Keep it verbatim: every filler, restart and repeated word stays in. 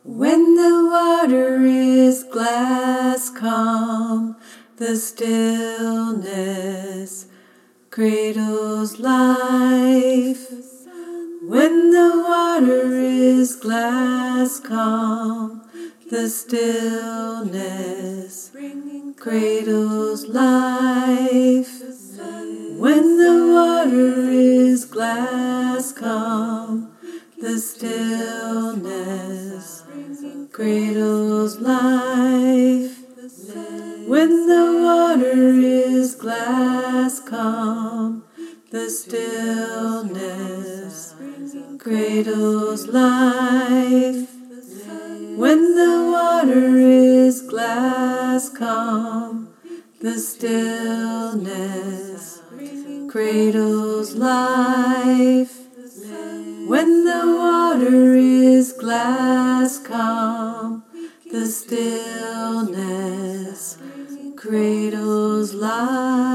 When the water is glass calm, the stillness cradles life. When the water is glass calm, the stillness cradles life. When the water is glass calm, the stillness cradles life. When the water is glass calm, the stillness cradles life. When the water is glass calm, the stillness cradles life. When the water is glass calm, the stillness cradles life.